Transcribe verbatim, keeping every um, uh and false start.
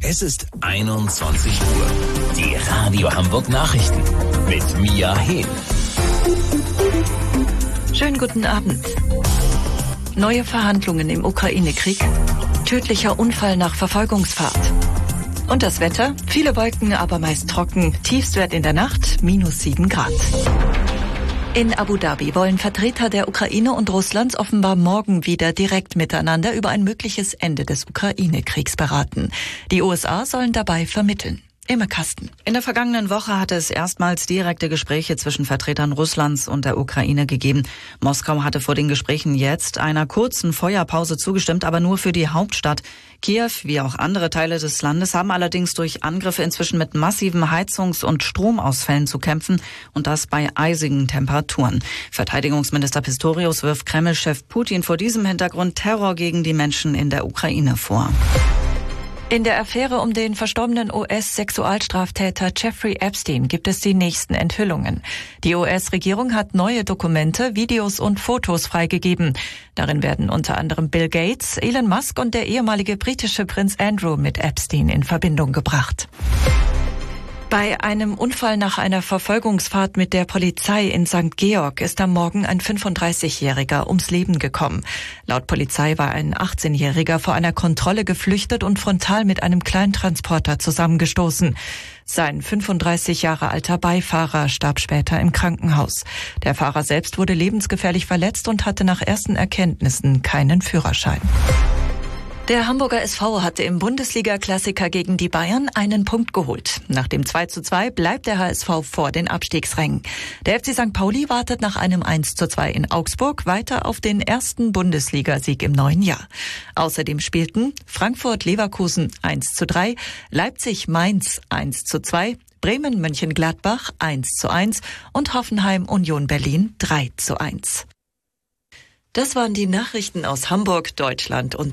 Es ist einundzwanzig Uhr. Die Radio Hamburg Nachrichten mit Mia Hehn. Schönen guten Abend. Neue Verhandlungen im Ukraine-Krieg. Tödlicher Unfall nach Verfolgungsfahrt. Und das Wetter? Viele Wolken, aber meist trocken. Tiefstwert in der Nacht minus sieben Grad. In Abu Dhabi wollen Vertreter der Ukraine und Russlands offenbar morgen wieder direkt miteinander über ein mögliches Ende des Ukraine-Kriegs beraten. Die U S A sollen dabei vermitteln. Immer Kasten. In der vergangenen Woche hatte es erstmals direkte Gespräche zwischen Vertretern Russlands und der Ukraine gegeben. Moskau hatte vor den Gesprächen jetzt einer kurzen Feuerpause zugestimmt, aber nur für die Hauptstadt. Kiew, wie auch andere Teile des Landes, haben allerdings durch Angriffe inzwischen mit massiven Heizungs- und Stromausfällen zu kämpfen, und das bei eisigen Temperaturen. Verteidigungsminister Pistorius wirft Kreml-Chef Putin vor diesem Hintergrund Terror gegen die Menschen in der Ukraine vor. In der Affäre um den verstorbenen U S-Sexualstraftäter Jeffrey Epstein gibt es die nächsten Enthüllungen. Die U S-Regierung hat neue Dokumente, Videos und Fotos freigegeben. Darin werden unter anderem Bill Gates, Elon Musk und der ehemalige britische Prinz Andrew mit Epstein in Verbindung gebracht. Bei einem Unfall nach einer Verfolgungsfahrt mit der Polizei in Sankt Georg ist am Morgen ein fünfunddreißigjähriger ums Leben gekommen. Laut Polizei war ein achtzehnjähriger vor einer Kontrolle geflüchtet und frontal mit einem Kleintransporter zusammengestoßen. Sein fünfunddreißig Jahre alter Beifahrer starb später im Krankenhaus. Der Fahrer selbst wurde lebensgefährlich verletzt und hatte nach ersten Erkenntnissen keinen Führerschein. Der Hamburger S V hatte im Bundesliga-Klassiker gegen die Bayern einen Punkt geholt. Nach dem zwei zu zwei bleibt der H S V vor den Abstiegsrängen. Der F C Sankt Pauli wartet nach einem eins zu zwei in Augsburg weiter auf den ersten Bundesligasieg im neuen Jahr. Außerdem spielten Frankfurt-Leverkusen eins zu drei, Leipzig-Mainz eins zu zwei, Bremen-Mönchengladbach eins zu eins und Hoffenheim-Union Berlin drei zu eins. Das waren die Nachrichten aus Hamburg, Deutschland und